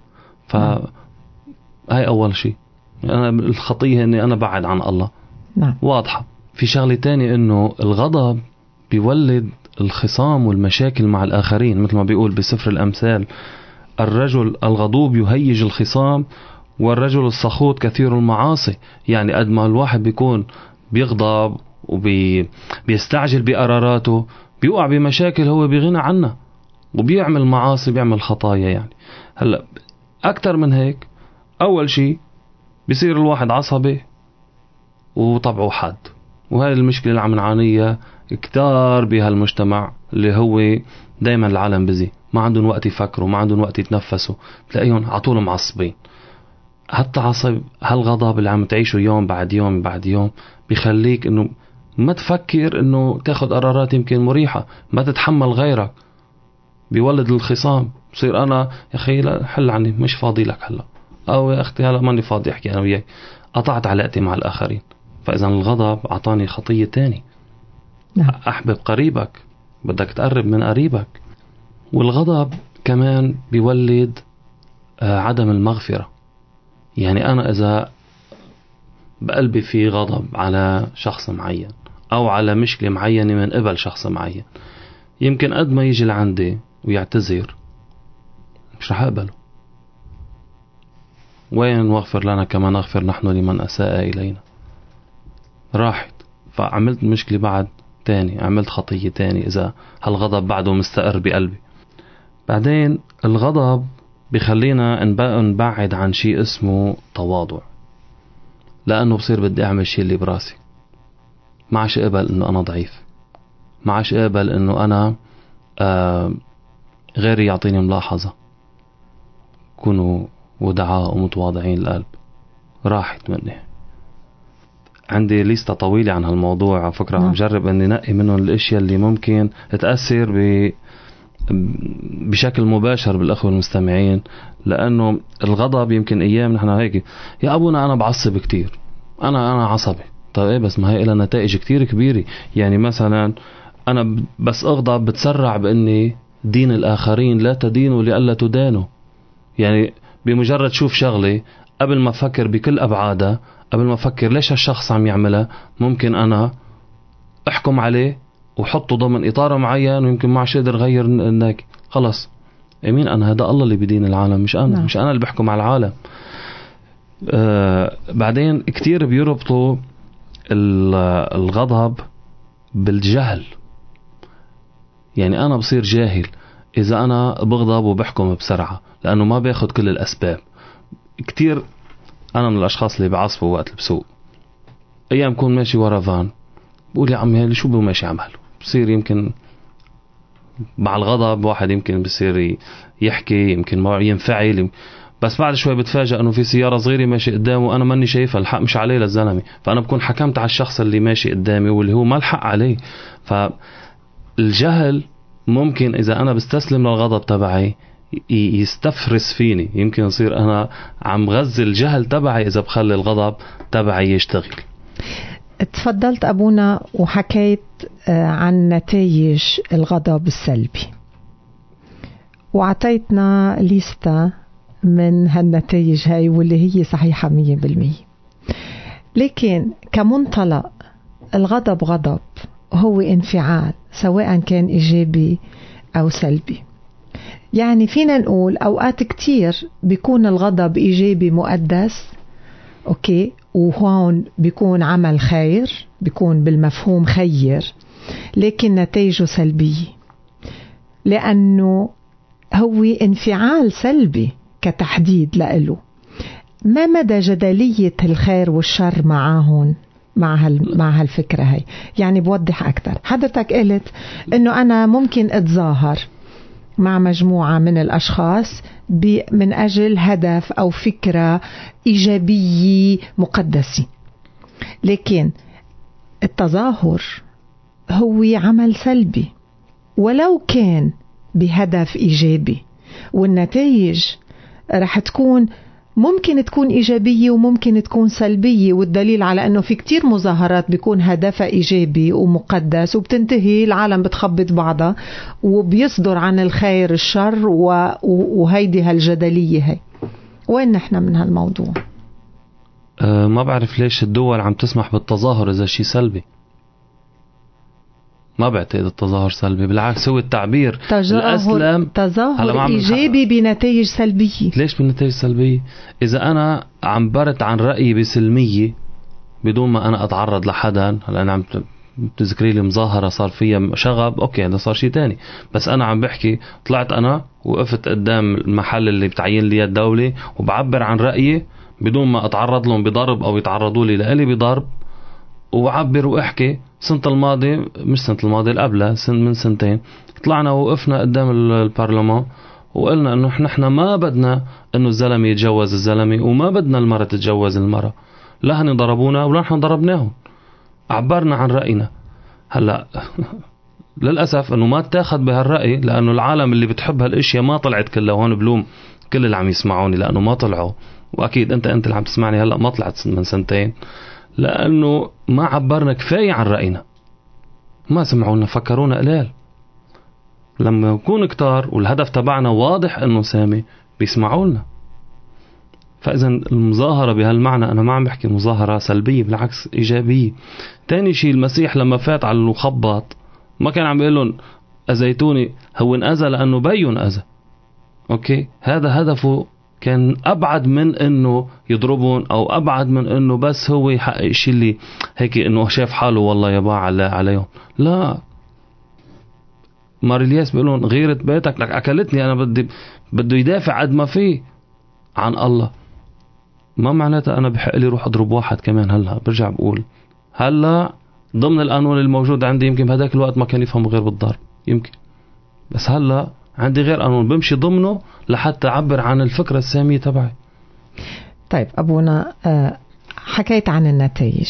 فهاي أول شيء. أنا الخطية إني أنا بعد عن الله. نعم. واضحة. في شغلة تاني إنه الغضب بيولد الخصام والمشاكل مع الآخرين، مثل ما بيقول بسفر الأمثال: الرجل الغضوب يهيج الخصام، والرجل السخوط كثير المعاصي. يعني قد ما الواحد بيكون بيغضب وبيستعجل بقراراته بيوقع بمشاكل هو بيغنى عنها، وبيعمل معاصي، بيعمل خطايا. يعني هلأ أكتر من هيك، أول شيء بيصير الواحد عصبي وطبعه حاد، وهذه المشكلة اللي عم نعانيها كتار بهالمجتمع، اللي هو دايما العالم بزي، ما عندهم وقت يفكروا، ما عندهم وقت يتنفسوا، تلاقيهم عطول معصبين. حتى عصب هالغضب اللي عم تعيشه يوم بعد يوم بعد يوم بيخليك انه ما تفكر انه تاخد قرارات يمكن مريحة، ما تتحمل غيرك، بيولد الخصام. بصير انا يا اخي لا حل عني، مش فاضي لك هلا، او يا اختي هلا ماني فاضي احكي انا وياك، قطعت علاقتي مع الاخرين. فاذا الغضب اعطاني خطية تاني. نعم. احبب قريبك، بدك تقرب من قريبك. والغضب كمان بيولد عدم المغفرة. يعني أنا إذا بقلبي في غضب على شخص معين أو على مشكلة معينة من قبل شخص معين، يمكن قد ما يجي لعندي ويعتذر مش رح أقبله. وين واغفر لنا كما نغفر نحن لمن أساء إلينا؟ راحت. فعملت مشكلة بعد تاني، عملت خطية تاني إذا هالغضب بعده مستقر بقلبي. بعدين الغضب بخلينا نبعد عن شيء اسمه تواضع، لأنه بصير بدي أعمل شيء اللي براسي، ما عاش أقبل إنه أنا ضعيف، ما عاش أقبل إنه أنا غيري يعطيني ملاحظة. كونوا ودعاء ومتواضعين القلب. راحت مني. عندي ليستة طويلة عن هالموضوع على فكرة. عم جرب أني نقي منهم الأشياء اللي ممكن تأثر بشكل مباشر بالأخوة المستمعين، لأنه الغضب يمكن أيام نحن هيك يا أبونا أنا بعصب كتير، أنا عصبي. طيب إيه بس ما هي لها نتائج كتير كبيرة. يعني مثلا أنا بس أغضب بتسرع بأني دين الآخرين، لا تدينوا لألا تدانوا. يعني بمجرد شوف شغلي قبل ما أفكر بكل أبعادها، قبل ما أفكر ليش هالشخص عم يعملها، ممكن أنا أحكم عليه وحطه ضمن إطار معين، ويمكن ما عش قدر غير الناك. خلاص أمين، أنا هذا الله اللي بدين العالم، مش أنا. مش أنا اللي بحكم على العالم. بعدين كتير بيربطوا الغضب بالجهل. يعني أنا بصير جاهل إذا أنا بغضب وبحكم بسرعة، لأنه ما بياخد كل الأسباب. كتير أنا من الأشخاص اللي بعصفوا وقت بسوق. أيام كون ماشي ورا فان بقول يا عمي اللي شو بو ماشي عمله. بصير يمكن مع الغضب واحد يمكن بصير يحكي، يمكن ما ينفعل، بس بعد شوي بتفاجأ أنه في سيارة صغيرة ماشي قدامه وأنا ماني شايفها، الحق مش عليه للزلمة. فأنا بكون حكمت على الشخص اللي ماشي قدامي واللي هو ما الحق عليه. فالجهل ممكن إذا أنا بستسلم للغضب تبعي يستفرس فيني. يمكن يصير أنا عم غذي الجهل تبعي إذا بخلي الغضب تبعي يشتغل. تفضلت أبونا وحكيت عن نتائج الغضب السلبي، وعطيتنا ليستة من هالنتائج هاي واللي هي صحيحة 100%. لكن كمنطلق الغضب غضب هو انفعال، سواء كان إيجابي أو سلبي. يعني فينا نقول أوقات كتير بيكون الغضب إيجابي مقدس، أوكي، وهون بيكون عمل خير، بيكون بالمفهوم خير، لكن نتائجه سلبية لأنه هو انفعال سلبي كتحديد لإله. ما مدى جدلية الخير والشر معاهن مع هالفكرة هاي؟ يعني بوضح أكتر. حضرتك قلت إنه أنا ممكن أتظاهر مع مجموعة من الأشخاص من أجل هدف أو فكرة إيجابية مقدسة، لكن التظاهر هو عمل سلبي ولو كان بهدف إيجابي، والنتائج رح تكون ممكن تكون إيجابية وممكن تكون سلبية، والدليل على أنه في كتير مظاهرات بيكون هدفها إيجابي ومقدس وبتنتهي العالم بتخبط بعضها وبيصدر عن الخير الشر وهيدي هالجدلية هي. وين نحن من هالموضوع؟ ما بعرف ليش الدول عم تسمح بالتظاهر إذا شيء سلبي. ما بعتقد التظاهر سلبي، بالعكس هو التعبير الأسلم. تظاهر إيجابي بنتائج سلبية. ليش بنتائج سلبية؟ إذا أنا عبرت عن رأيي بسلمية بدون ما أنا أتعرض لحدا، هلا أنا عم تذكري لي مظاهرة صار فيها شغب، أوكي هذا صار شيء تاني. بس أنا عم بحكي طلعت أنا وقفت قدام المحل اللي بتعين لي الدولة وبعبر عن رأيي بدون ما أتعرض لهم بضرب أو يتعرضوا لي لألي بضرب، وعبر وأحكي. سنة الماضي، مش سنة الماضي اللي قبلها، من سنتين طلعنا وقفنا قدام البرلمان وقلنا انه نحن ما بدنا انه الزلمة يتجوز الزلمة وما بدنا المرة تتجوز المرة، لا هن ضربونا ولا نحن ضربناهم. عبرنا عن رأينا. هلا للأسف انه ما اتاخد بهالرأي لانه العالم اللي بتحب هالاشياء ما طلعت كلها. وهون بلوم كل اللي عم يسمعوني لانه ما طلعوا، واكيد انت اللي عم تسمعني هلا ما طلعت من سنتين، لأنه ما عبرنا كفاية عن رأينا. ما سمعونا، فكرونا قلال. لما نكون كتار والهدف تبعنا واضح أنه سامي بيسمعوا لنا. فإذا المظاهرة بهالمعنى أنا ما عم بحكي مظاهرة سلبية، بالعكس إيجابية. تاني شيء، المسيح لما فات على المخبط ما كان عم بيقول لهم أزيتوني، هو انأذى لأنه بيون أذى. أوكي، هذا هدفه كان أبعد من أنه يضربون أو أبعد من أنه بس هو يحقق شيء اللي هيك أنه شاف حاله والله يباع عليهم. لا، ماريلياس بيقولون غيرة بيتك لك أكلتني. أنا بده يدافع قد ما فيه عن الله. ما معناتها أنا بحق لي روح أضرب واحد كمان. هلا برجع بقول هلا ضمن القانون الموجود عندي، يمكن بهداك الوقت ما كان يفهموا غير بالضرب يمكن، بس هلا عندي غير قانون بمشي ضمنه لحتى أعبر عن الفكرة السامية تبعي. طيب أبونا، حكيت عن النتائج،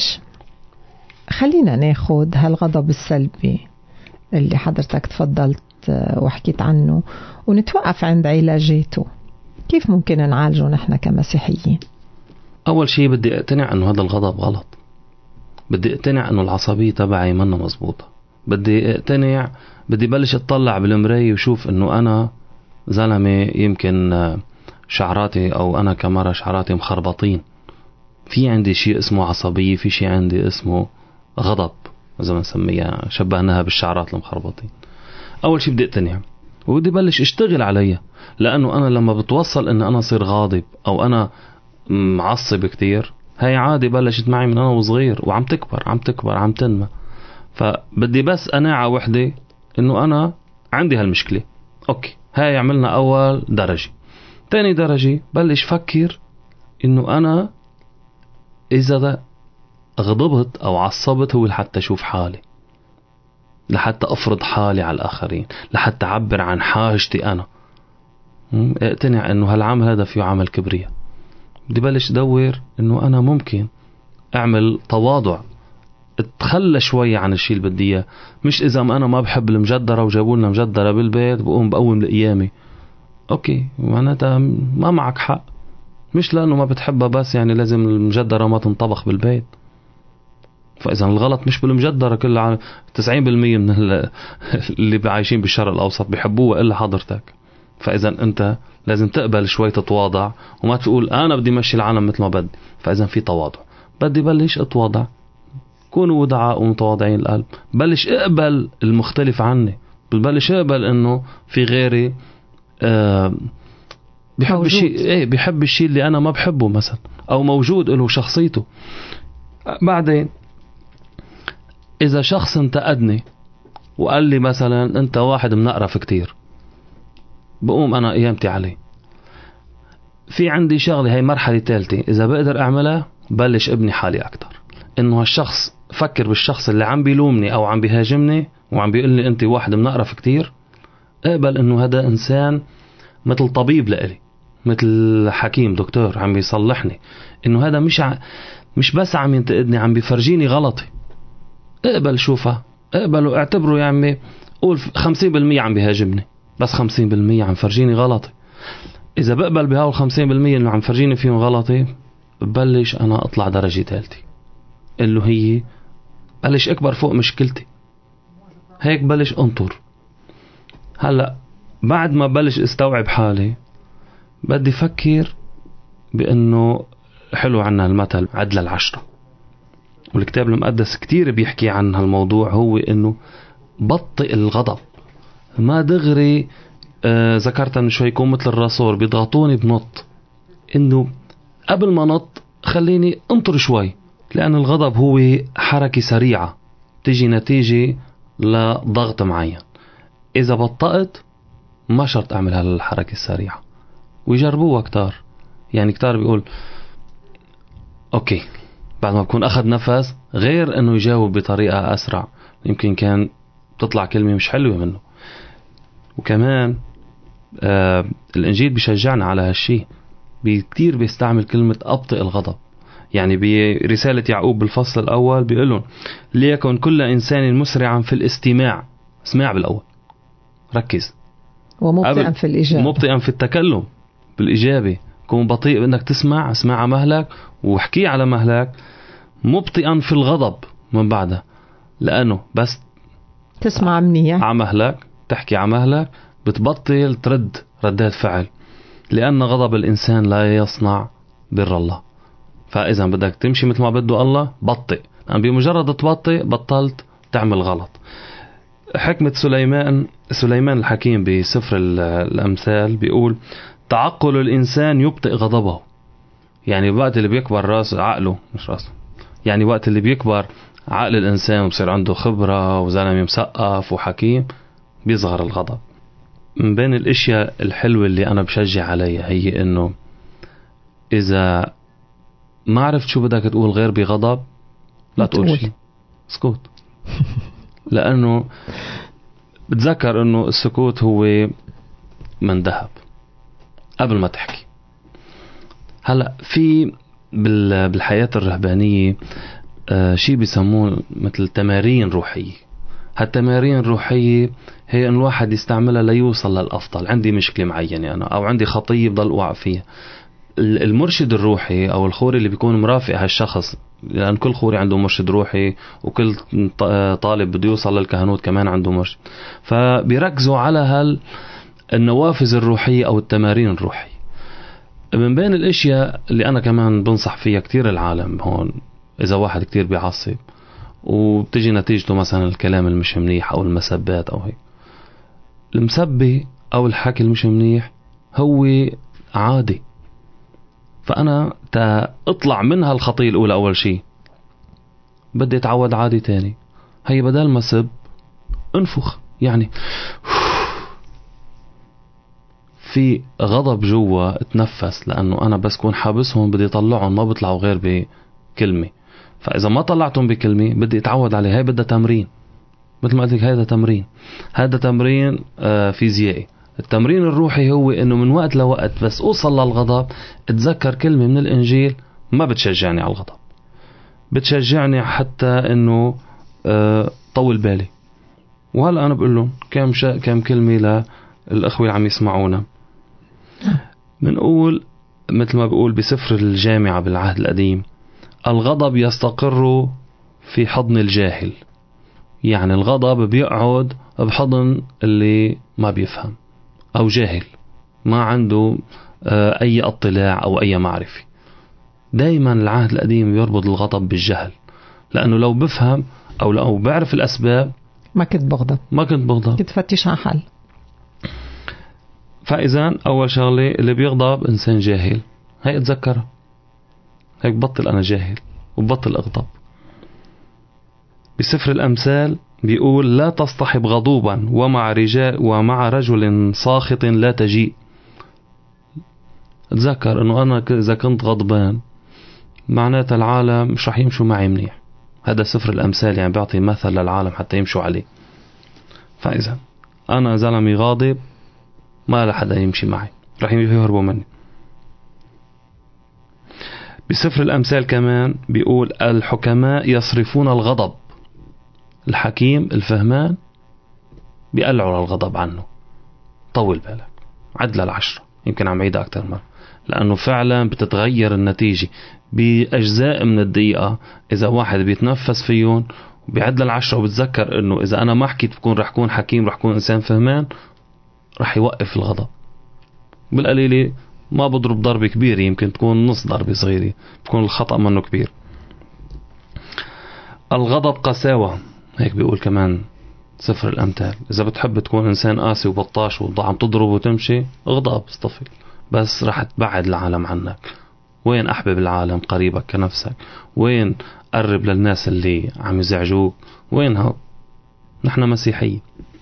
خلينا ناخد هالغضب السلبي اللي حضرتك تفضلت وحكيت عنه ونتوقف عند علاجاته. كيف ممكن نعالجه نحن كمسيحيين؟ أول شيء بدي أقتنع أنه هذا الغضب غلط. بدي أقتنع أنه العصبية تبعي منا مزبوطة. بدي أقتنع، بدي بلش أطلع بالمراية وشوف أنه أنا زلمة يمكن شعراتي أو أنا كمرة شعراتي مخربطين. في عندي شيء اسمه عصبية، في شيء عندي اسمه غضب، إذا ما نسميها شبهناها بالشعرات المخربطين. أول شيء بدي أقتنع وبدي بلش أشتغل عليها، لأنه أنا لما بتوصل أن أنا صير غاضب أو أنا معصب كتير، هاي عادي بلشت معي من أنا وصغير وعم تكبر عم تكبر عم تنمى. فبدي بس قناعة وحدة أنه أنا عندي هالمشكلة. أوكي، هاي عملنا أول درجة. تاني درجة بلش فكر أنه أنا إذا غضبت أو عصبت هو لحتى أشوف حالي، لحتى أفرض حالي على الآخرين، لحتى أعبر عن حاجتي أنا. اقتنع أنه هالعمل هذا فيه عمل كبرياء. بدي بلش دور أنه أنا ممكن أعمل تواضع، اتخلى شوي عن الشيء اللي بدي اياه. مش إذا ما أنا ما بحب المجدرة وجابوا لنا مجدرة بالبيت بقوم لقيامي. أوكي، معناتها ما معك حق. مش لأنه ما بتحبها بس يعني لازم المجدرة ما تنطبخ بالبيت. فإذا الغلط مش بالمجدرة، كل 90% من اللي عايشين بالشرق الأوسط بيحبوها إلا حضرتك. فإذا أنت لازم تقبل شوي تتواضع وما تقول أنا بدي مشي العالم مثل ما بدي. فإذا في تواضع، بدي بلش أتواضع. كونوا ودعاء ومتواضعين القلب. بلش اقبل المختلف عني، بلش اقبل انه في غيري بيحب الشيء، بيحب الشيء اللي انا ما بحبه مثلا، او موجود له شخصيته. بعدين اذا شخص انتقدني وقال لي مثلا انت واحد منقرف كتير، بقوم انا قيامتي عليه. في عندي شغله، هي مرحله ثالثه، اذا بقدر اعملها بلش ابني حالي اكتر. انه هالشخص، فكر بالشخص اللي عم بيلومني او عم بيهاجمني وعم بيقول لي انت واحد منقرف كتير، اقبل انه هذا انسان مثل طبيب لإلي، مثل حكيم دكتور عم بيصلحني. انه هذا مش بس عم ينتقدني، عم بيفرجيني غلطي. اقبل شوفها، اقبله، اعتبره يعني قول 50% عم بيهاجمني، بس 50% عم فرجيني غلطي. إذا بقبل بهاو 50% اللي عم فرجيني فيهم غلطي، ببلش أنا أطلع درجة ثالثة اللي هي بلش أكبر فوق مشكلتي. هيك بلش أنطر. هلأ بعد ما بلش استوعب حالي بدي فكر بأنه حلو عنا المثل عدل العشرة، والكتاب المقدس كتير بيحكي عن هالموضوع، هو أنه بطئ الغضب. ما دغري ذكرت أنه شوي يكون مثل الرسول بيضغطوني بنط، أنه قبل ما نط خليني انطر شوي، لأن الغضب هو حركة سريعة تجي نتيجة لضغط معين. إذا بطأت ما شرط أعمل هالحركة السريعة. ويجربوها كتار، يعني كتار بيقول أوكي بعد ما بكون أخذ نفس، غير أنه يجاوب بطريقة أسرع، يمكن كان تطلع كلمة مش حلوة منه. وكمان الإنجيل بيشجعنا على هالشي، كتير بيستعمل كلمة أبطئ الغضب. يعني برسالة يعقوب بالفصل الأول بيقولون ليكن كل إنسان مسرعا في الاستماع، اسمع بالأول، ركز، ومبطئا في الإجابة، مبطئا في التكلم بالإجابة، كون بطيء بأنك تسمع، اسمع على مهلك وحكي على مهلك، مبطئا في الغضب من بعدها، لأنه بس تسمع منيح على مهلك، تحكي على مهلك، بتبطل ترد ردات فعل، لأن غضب الإنسان لا يصنع بر الله. فإذا بدك تمشي مثل ما بده الله بطئ، لأن بمجرد تبطئ بطلت تعمل غلط. حكمة سليمان الحكيم بسفر الأمثال بيقول تعقل الإنسان يبطئ غضبه. يعني وقت اللي بيكبر راس عقله، مش راسه، يعني وقت اللي بيكبر عقل الإنسان وبصير عنده خبرة وزلمة مثقف وحكيم، بيصغر الغضب. من بين الاشياء الحلوة اللي انا بشجع عليها هي انه اذا ما عرفت شو بدك تقول غير بغضب لا تقول شيء، اسكت. لانه بتذكر انه السكوت هو من ذهب قبل ما تحكي. هلا في بالحياة الرهبانية شيء بيسموه مثل تمارين روحية. هالتمارين الروحية هي أن الواحد يستعملها ليوصل للأفضل. عندي مشكلة معينة أنا، أو عندي خطية بضل أوقع فيها، المرشد الروحي أو الخوري اللي بيكون مرافق هالشخص، لأن كل خوري عنده مرشد روحي، وكل طالب بده يوصل للكهنوت كمان عنده مرشد، فبيركزوا على النوافذ الروحية أو التمارين الروحية. من بين الاشياء اللي انا كمان بنصح فيها كتير العالم هون، اذا واحد كتير بيعصب وبتجي نتيجته مثلا الكلام المش منيح او المسبات او هيك، المسبة او الحكي المش منيح هو عادي. فانا اطلع منها الخطية الاولى، اول شيء بدي اتعود عادي تاني، هي بدل ما سب انفخ، يعني في غضب جوا اتنفس، لأنه أنا بس كون حابسهم بدي طلعهم، ما بيطلعوا غير بكلمة. فإذا ما طلعتهم بكلمة بدي اتعود عليه. هاي بدها تمرين، مثل ما قلت لك هذا تمرين فيزيائي. التمرين الروحي هو إنه من وقت لوقت بس أوصل للغضب اتذكر كلمة من الإنجيل ما بتشجعني على الغضب، بتشجعني حتى إنه طول بالي. وهلأ أنا بقول لهم كم كلمة للأخوة اللي عم يسمعونا. بنقول مثل ما بقول بسفر الجامعة بالعهد القديم، الغضب يستقر في حضن الجاهل. يعني الغضب بيقعد بحضن اللي ما بيفهم أو جاهل، ما عنده أي اطلاع أو أي معرفة. دايما العهد القديم يربط الغضب بالجهل، لأنه لو بفهم أو لو بعرف الأسباب ما كنت بغضب، كنت فتش عن حل. فإذا أول شغلة اللي بيغضب إنسان جاهل، هي اتذكرها، هيك بطل أنا جاهل وبطل أغضب. بسفر الأمثال بيقول لا تصطحب غضوبا ومع رجل ساخط لا تجيء. اتذكر أنه أنا إذا كنت غضبان معناتها العالم مش رح يمشوا معي منيح. هذا سفر الأمثال يعني بيعطي مثل للعالم حتى يمشوا عليه. فإذا أنا زلمي غاضب ما لحدا يمشي معي، رح يهربوا مني. بسفر الأمثال كمان بيقول الحكماء يصرفون الغضب، الحكيم الفهمان بيقلعوا الغضب عنه. طول بالك، عدل العشرة، يمكن عم عيدها أكتر مرة، لأنه فعلا بتتغير النتيجة بأجزاء من الدقيقة. إذا واحد بيتنفس فيهم وبيعد لل10 وبتذكر إنه إذا أنا ما حكيت رح كون حكيم، رح كون إنسان فهمان، رح يوقف الغضب. بالقليلة ما بضرب ضربة كبيرة، يمكن تكون نص ضربة صغيرة، بكون الخطأ منه كبير. الغضب قساوة، هيك بيقول كمان سفر الأمثال. إذا بتحب تكون إنسان قاسي وبطاش وعم تضرب وتمشي، اغضب، استفل، بس رح تبعد العالم عنك. وين أحبب العالم قريبك كنفسك؟ وين قرب للناس اللي عم يزعجوك؟ وين هو؟ نحن مسيحيين.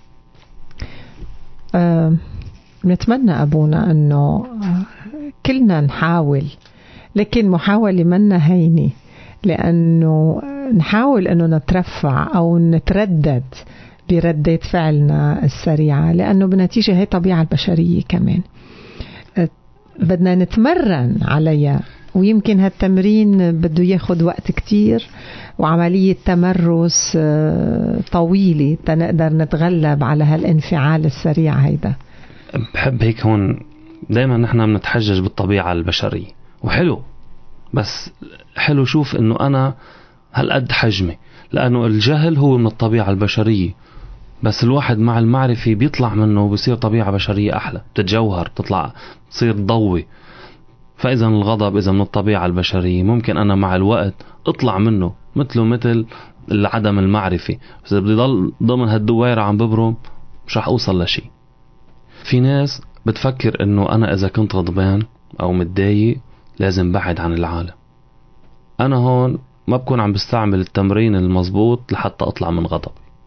نتمنى أبونا أنه كلنا نحاول، لكن محاولة منا هيني، لأنه نحاول أنه نترفع أو نتردد بردة فعلنا السريعة، لأنه بنتيجة هي طبيعة البشرية كمان بدنا نتمرن عليها. ويمكن هالتمرين بده ياخد وقت كتير وعملية تمرس طويلة تنقدر نتغلب على هالانفعال السريع هيدا. بحب هيك هون دايما نحن بنتحجج بالطبيعة البشرية، وحلو، بس حلو شوف انه انا هالقد حجمي، لانه الجهل هو من الطبيعة البشرية، بس الواحد مع المعرفة بيطلع منه وبصير طبيعة بشرية أحلى، بتتجوهر، بتطلع، تصير ضوي. فإذا الغضب إذا من الطبيعة البشرية، ممكن أنا مع الوقت أطلع منه مثل عدم المعرفة، بس إذا بدي ضل ضمن هالدوائرة عم ببرم مش رح أوصل لشيء. في ناس بتفكر إنه أنا إذا كنت غضبان أو متضايق لازم بعد عن العالم. أنا هون ما بكون عم بستعمل التمرين المضبوط لحتى أطلع من غضب.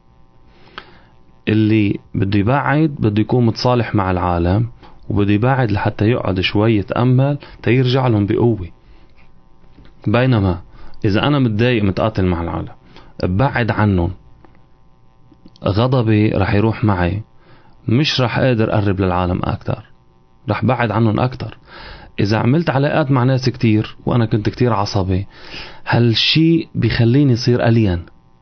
اللي بده يبعد بده يكون متصالح مع العالم، وبده يبعد لحتى يقعد شوي يتأمل تيرجع لهم بقوة. بينما إذا أنا متضايق متقاتل مع العالم بعد عنهم، غضبي رح يروح معي، مش رح قادر أقرب للعالم أكتر، رح بعد عنهم أكتر. إذا عملت علاقات مع ناس كتير وأنا كنت كتير عصبي، هالشي بيخليني يصير ألين.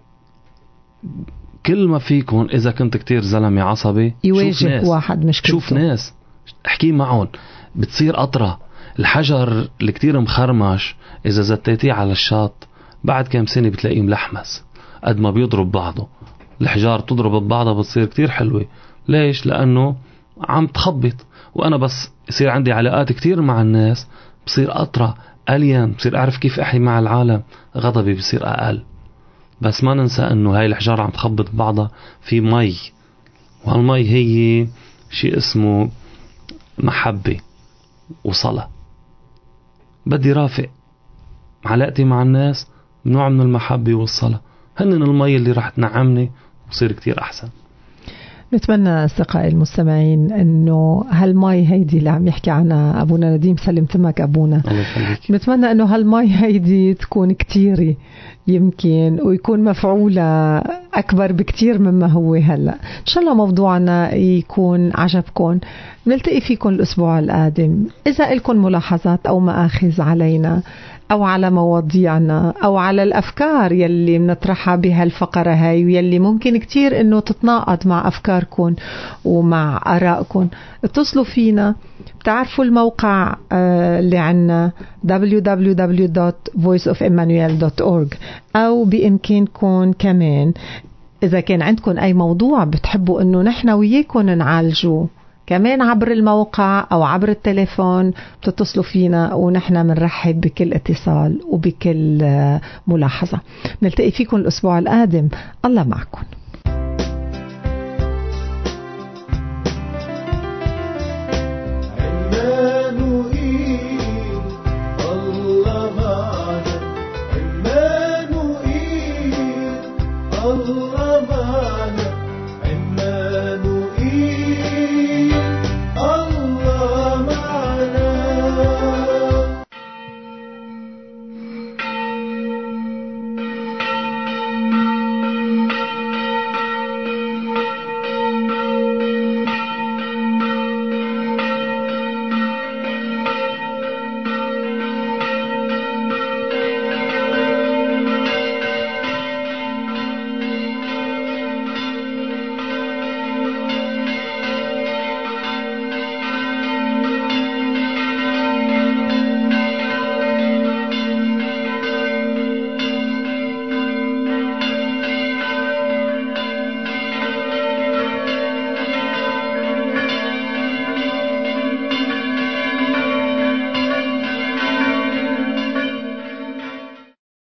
كل ما فيكم إذا كنت كتير زلمي عصبي يواجه واحد مشكلته، شوف ناس احكي معهم، بتصير أطرى. الحجر اللي كتير مخرمش إذا زتيتيه على الشاط بعد كام سنة بتلاقيه ملحمس. قد ما بيضرب بعضه، الحجار تضرب ببعضها بتصير كتير حلوة. ليش؟ لأنه عم تخبط. وأنا بس يصير عندي علاقات كتير مع الناس بصير أطرى، ألين، بصير أعرف كيف أحكي مع العالم، غضبي بصير أقل. بس ما ننسى أنه هاي الحجارة عم تخبط بعضها في مي، وهالمي هي شيء اسمه محبة وصلاة. بدي رافق علاقتي مع الناس نوع من المحبة والصلاة، هنن المي اللي راح تنعمني وصير كتير أحسن. نتمنى أصدقائي المستمعين أنه هالماي هيدي اللي عم يحكي عنها أبونا نديم، سلم تمك أبونا، نتمنى أنه هالماي هيدي تكون كتيرة يمكن، ويكون مفعولة أكبر بكتير مما هو هلأ. إن شاء الله موضوعنا يكون عجبكم. نلتقي فيكم الأسبوع القادم. إذا لكم ملاحظات أو مآخذ علينا أو على مواضيعنا أو على الأفكار يلي منطرحها بهالفقرة هاي، ويلي ممكن كتير إنه تتناقض مع أفكاركم ومع آرائكم، اتصلوا فينا. بتعرفوا الموقع اللي عنا www.voiceofemmanuel.org، أو بإمكانكم كمان إذا كان عندكم أي موضوع بتحبوا إنه نحن وياكم نعالجه كمان عبر الموقع أو عبر التليفون، بتتصلوا فينا ونحن منرحب بكل اتصال وبكل ملاحظة. نلتقي فيكم الأسبوع القادم. الله معكم.